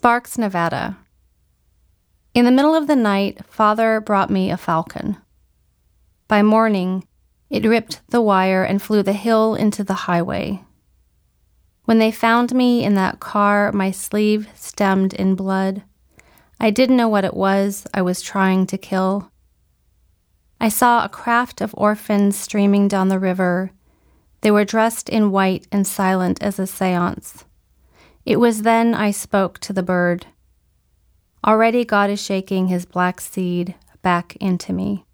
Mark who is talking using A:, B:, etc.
A: Sparks, Nevada. In the middle of the night, Father brought me a falcon. By morning, it ripped the wire and flew the hill into the highway. When they found me in that car, my sleeve stemmed in blood. I didn't know what it was I was trying to kill. I saw a craft of orphans streaming down the river. They were dressed in white and silent as a seance. It was then I spoke to the bird. Already God is shaking his black seed back into me.